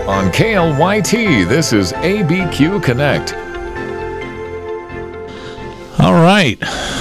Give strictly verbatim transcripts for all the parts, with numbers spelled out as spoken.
On K L Y T, this is A B Q Connect. All right.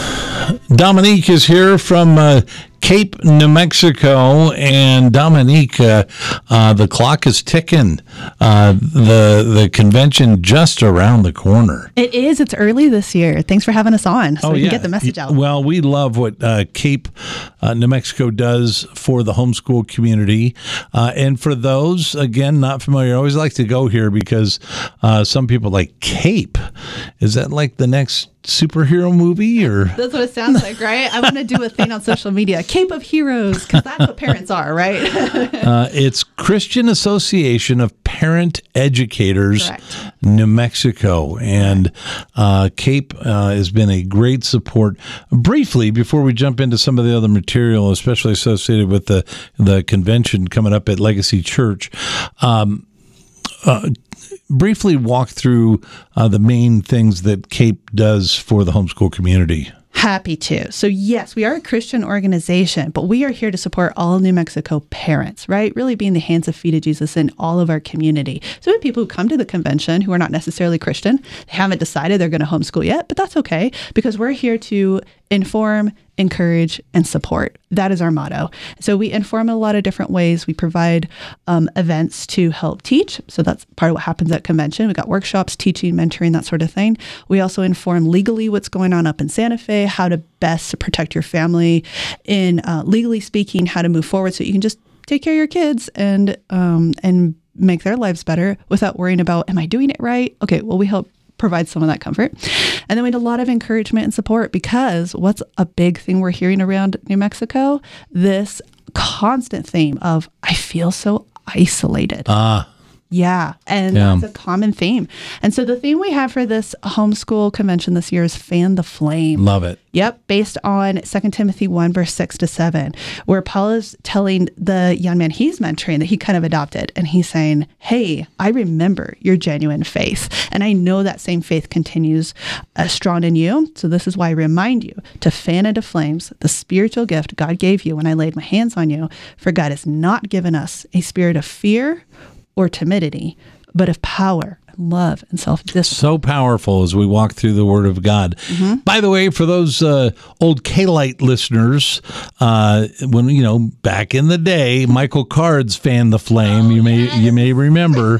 Dominique is here from uh, Cape, New Mexico, and Dominique, uh, uh, the clock is ticking. Uh, the the convention just around the corner. It is. It's early this year. Thanks for having us on, so oh, we yeah. can get the message out. Well, we love what uh, Cape, uh, New Mexico does for the homeschool community. Uh, and for those, again, not familiar, I always like to go here because uh, some people like Cape. Is that like the next superhero movie? Or That's what it sounds like, right? I want to do a thing on social media, Cape of Heroes, because that's what parents are, right? uh, it's Christian Association of Parent Educators, Correct. New Mexico, and uh, Cape uh, has been a great support. Briefly, before we jump into some of the other material, especially associated with the the convention coming up at Legacy Church, um, uh, briefly walk through uh, the main things that Cape does for the homeschool community. Happy to. So yes, we are a Christian organization, but we are here to support all New Mexico parents, right? Really being the hands and feet of Jesus in all of our community. So we have people who come to the convention who are not necessarily Christian. They haven't decided they're going to homeschool yet, but that's okay because we're here to inform, encourage, and support. That is our motto. So we inform in a lot of different ways. We provide um, events to help teach. So that's part of what happens at convention. We got workshops, teaching, mentoring, that sort of thing. We also inform legally what's going on up in Santa Fe, how to best protect your family in uh, legally speaking, how to move forward so you can just take care of your kids and um, and make their lives better without worrying about, am I doing it right? Okay, well, we help provide some of that comfort. And then we had a lot of encouragement and support because what's a big thing we're hearing around New Mexico? This constant theme of, I feel so isolated. Ah. Yeah, and Yeah. that's a common theme. And so the theme we have for this homeschool convention this year is Fan the Flame. Love it. Yep, based on Second Timothy one, verse six to seven, where Paul is telling the young man he's mentoring that he kind of adopted. And he's saying, hey, I remember your genuine faith. And I know that same faith continues uh, strong in you. So this is why I remind you to fan into flames the spiritual gift God gave you when I laid my hands on you. For God has not given us a spirit of fear or timidity, but of power, love, and self-discipline. So powerful as we walk through the Word of God. Mm-hmm. By the way, for those uh, old K-Lite listeners, uh, when you know back in the day, Michael Card's fanned the flame. Oh, you may yes. you may remember.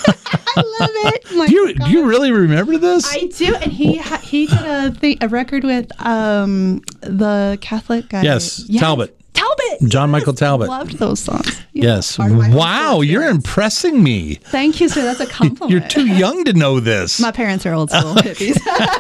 I love it. My do you God. do you really remember this? I do, and he ha- he did a thing, a record with um the Catholic guy. Yes, Talbot. Talbot. John yes. Michael Talbot. Loved those songs. Yeah, Yes. part of my Wow, homeschool you're experience. impressing me. Thank you, sir. That's a compliment. You're too young to know this. My parents are old school hippies.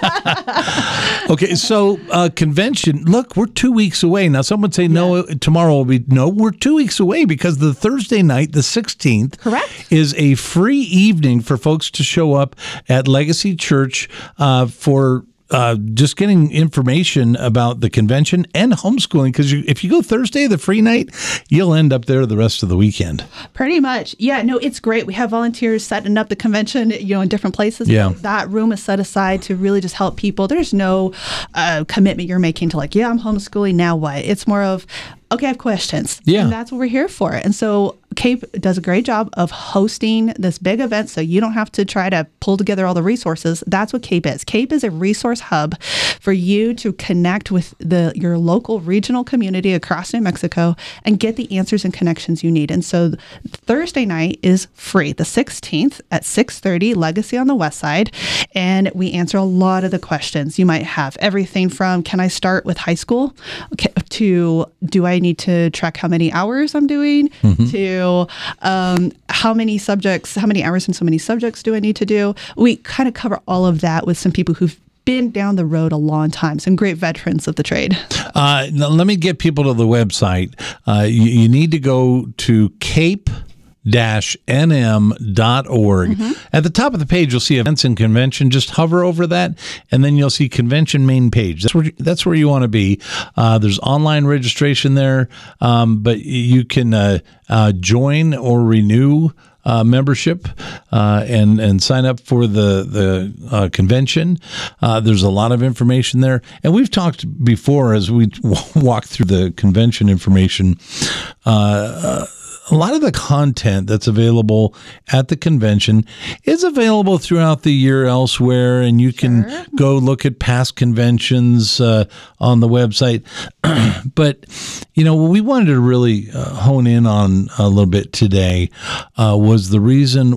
Okay, so uh, convention. Look, we're two weeks away now. Some would say no. Tomorrow will be no. We're two weeks away because the Thursday night, the sixteenth, Correct. is a free evening for folks to show up at Legacy Church uh, for. Uh, just getting information about the convention and homeschooling, because you, if you go Thursday, the free night, you'll end up there the rest of the weekend. Pretty much. Yeah, no, it's great. We have volunteers setting up the convention, you know, in different places. Yeah. That room is set aside to really just help people. There's no uh, commitment you're making to like, yeah, I'm homeschooling, now what? It's more of, okay, I have questions. Yeah. And that's what we're here for. And so Cape does a great job of hosting this big event so you don't have to try to pull together all the resources. That's what Cape is. Cape is a resource hub for you to connect with the your local regional community across New Mexico and get the answers and connections you need. And so Thursday night is free, the sixteenth at six thirty, Legacy on the West Side. And we answer a lot of the questions you might have. Everything from, can I start with high school? Okay, to, do I need to track how many hours I'm doing? Mm-hmm. To um, how many subjects, how many hours and so many subjects do I need to do? We kind of cover all of that with some people who've been down the road a long time, some great veterans of the trade. Uh, now let me get people to the website. Uh, you, you need to go to cape dash n m dot org. Mm-hmm. At the top of the page, you'll see events and convention. Just hover over that, and then you'll see convention main page. That's where that's where you want to be. Uh, there's online registration there, um, but you can uh, uh, join or renew Uh, membership uh, and and sign up for the the uh, convention. Uh, there's a lot of information there, and we've talked before as we w- walk through the convention information. Uh, uh, a lot of the content that's available at the convention is available throughout the year elsewhere, and you can Sure. go look at past conventions uh, on the website. But, you know, what we wanted to really uh, hone in on a little bit today uh, was the reason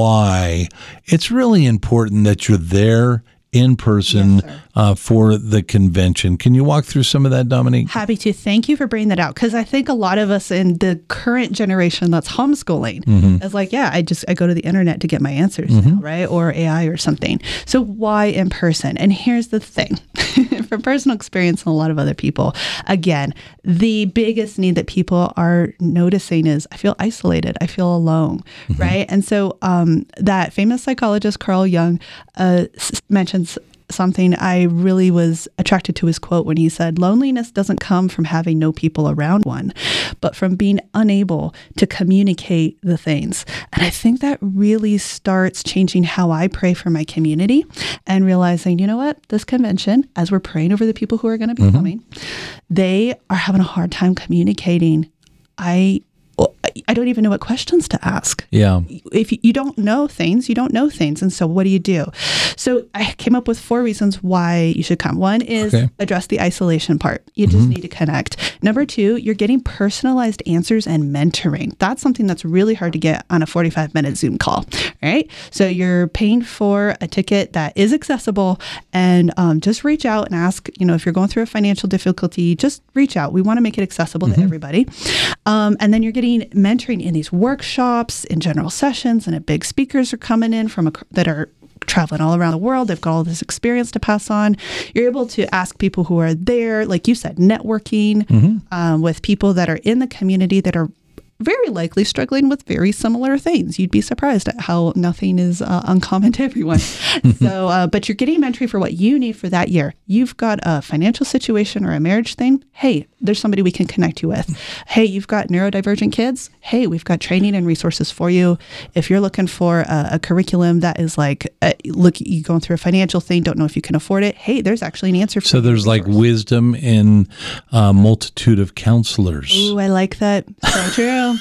why it's really important that you're there in person Yes, sir. uh, for the convention. Can you walk through some of that, Dominique? Happy to. Thank you for bringing that out, because I think a lot of us in the current generation that's homeschooling Mm-hmm. is like, yeah, I just I go to the internet to get my answers now, right? Or A I or something. So why in person? And here's the thing, from personal experience and a lot of other people, again, the biggest need that people are noticing is I feel isolated. I feel alone, Mm-hmm. right? And so um, that famous psychologist Carl Jung uh, s- mentions something I really was attracted to his quote when he said, loneliness doesn't come from having no people around one, but from being unable to communicate the things. And I think that really starts changing how I pray for my community and realizing, you know what, this convention, as we're praying over the people who are going to be coming, they are having a hard time communicating. I I don't even know what questions to ask. Yeah. If you don't know things, you don't know things. And so what do you do? So I came up with four reasons why you should come. One is Okay. address the isolation part. You just need to connect. Number two, you're getting personalized answers and mentoring. That's something that's really hard to get on a forty-five minute Zoom call, right? So you're paying for a ticket that is accessible, and um, just reach out and ask, you know, if you're going through a financial difficulty, just reach out. We want to make it accessible to everybody. Um, and then you're getting mentoring in these workshops, in general sessions, and big speakers are coming in from a, that are traveling all around the world. They've got all this experience to pass on. You're able to ask people who are there, like you said, networking um, with people that are in the community that are very likely struggling with very similar things. You'd be surprised at how nothing is uh, uncommon to everyone. so, uh, but you're getting mentoring for what you need for that year. You've got a financial situation or a marriage thing. Hey, there's somebody we can connect you with. Hey, you've got neurodivergent kids. Hey, we've got training and resources for you. If you're looking for a, a curriculum that is like, uh, look, you're going through a financial thing, don't know if you can afford it. Hey, there's actually an answer for So you. there's like wisdom in a multitude of counselors. Ooh, I like that. So true.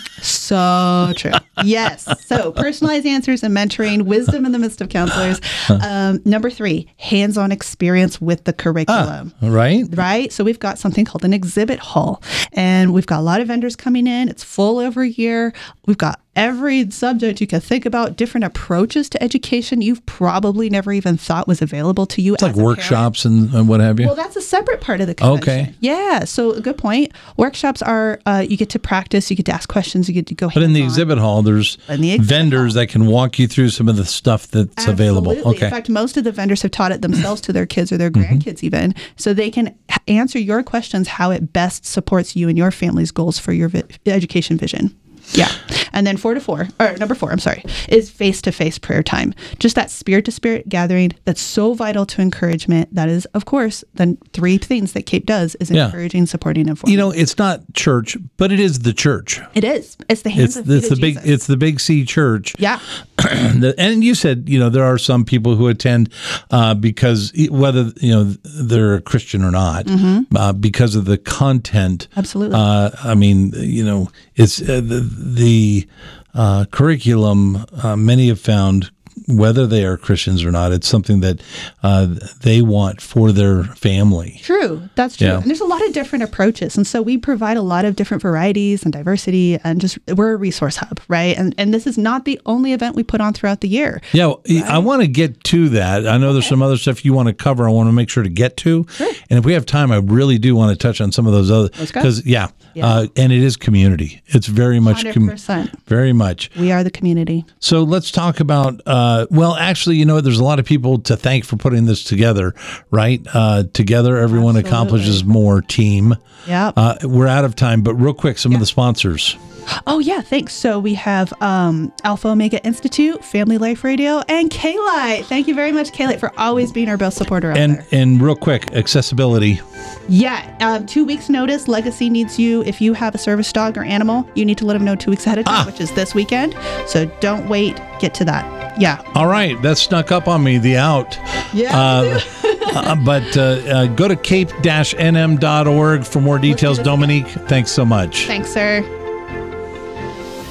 So true. Yes. So personalized answers and mentoring, wisdom in the midst of counselors. Um, number three, hands-on experience with the curriculum. All right. Right? So we've got something called an exhibit hall, and we've got a lot of vendors coming in. It's full every year. We've got every subject you can think about, different approaches to education you've probably never even thought was available to you. It's like workshops and, and what have you. Well, that's a separate part of the convention. Okay. Yeah. So a good point. Workshops are, uh, you get to practice, you get to ask questions, you get to go But in the hands-on. exhibit hall, there's In the exhibit vendors that can walk you through some of the stuff that's available. Absolutely. Okay. In fact, most of the vendors have taught it themselves to their kids or their Mm-hmm. grandkids even, so they can h- answer your questions how it best supports you and your family's goals for your vi- education vision. Yeah. And then four to four, or number four, I'm sorry, is face-to-face prayer time. Just that spirit-to-spirit gathering that's so vital to encouragement. That is, of course, the three things that CAPE does is Yeah. encouraging, supporting, and forming. You know, it's not church, but it is the church. It is. It's the hands It's of it's feet the of big Jesus. it's the big C church. Yeah. The- and you said, you know, there are some people who attend uh, because e- whether you know they're a Christian or not, uh, because of the content. Absolutely. Uh, I mean, you know, it's uh, the the uh, curriculum. Uh, many have found, whether they are Christians or not, it's something that uh, they want for their family. True. That's true. Yeah. And there's a lot of different approaches. And so we provide a lot of different varieties and diversity, and just we're a resource hub, right? And and this is not the only event we put on throughout the year. Yeah, well, I want to get to that. I know there's some other stuff you want to cover. I want to make sure to get to. And if we have time, I really do want to touch on some of those other. Let's go. Because, yeah, Yeah. Uh, and it is community. It's very much, one com- hundred percent. very much. We are the community. So let's talk about, uh, well, actually, you know, there's a lot of people to thank for putting this together, right? Uh, together, everyone Absolutely. accomplishes more. Team. Yep. Uh, we're out of time, but real quick, some of the sponsors. Oh, yeah, thanks. So we have um, Alpha Omega Institute, Family Life Radio, and K-Lite. Thank you very much, K-Lite, for always being our best supporter out And there. and real quick, accessibility. Yeah, um, two weeks notice. Legacy needs you. If you have a service dog or animal, you need to let them know two weeks ahead of time, Ah. which is this weekend. So don't wait. Get to that. Yeah. All right, that snuck up on me, the out. Yeah. Uh, uh, but uh, uh, go to cape dash n m dot org for more details. this Dominique, thanks so much. Thanks, sir.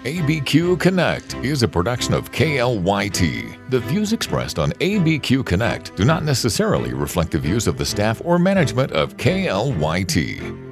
A B Q Connect is a production of K L Y T. The views expressed on A B Q Connect do not necessarily reflect the views of the staff or management of K L Y T.